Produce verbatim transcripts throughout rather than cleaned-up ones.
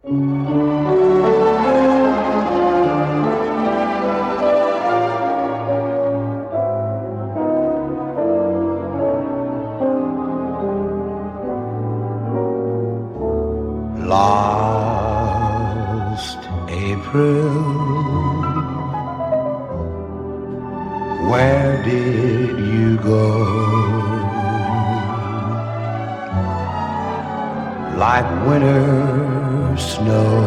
Last April, where did you go? Like winter snow,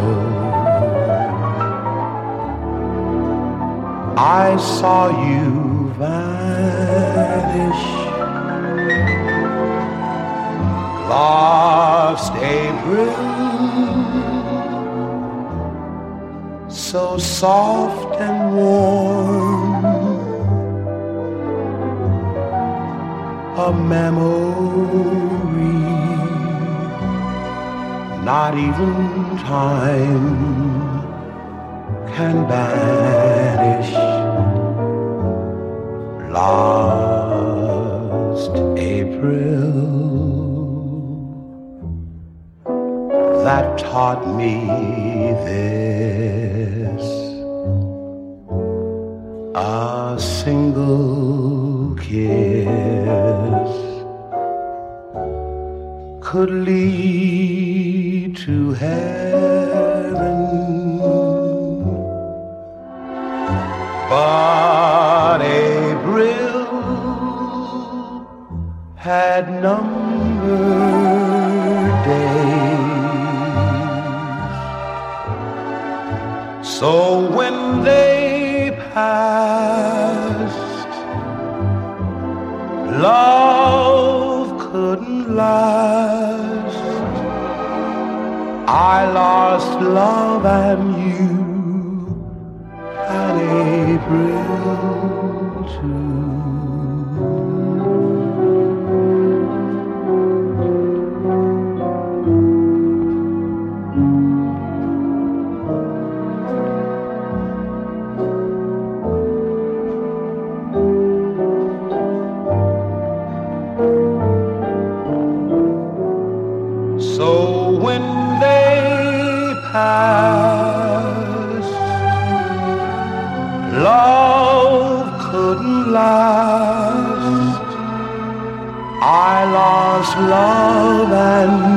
I saw you vanish. Last April, so soft and warm, a memory, not even time can banish. Last April, that taught me this: a single kiss could lead to heaven, but April had numbered days. So when they passed, love couldn't last. I lost love and you, and April too. So when they passed, love couldn't last. I lost love and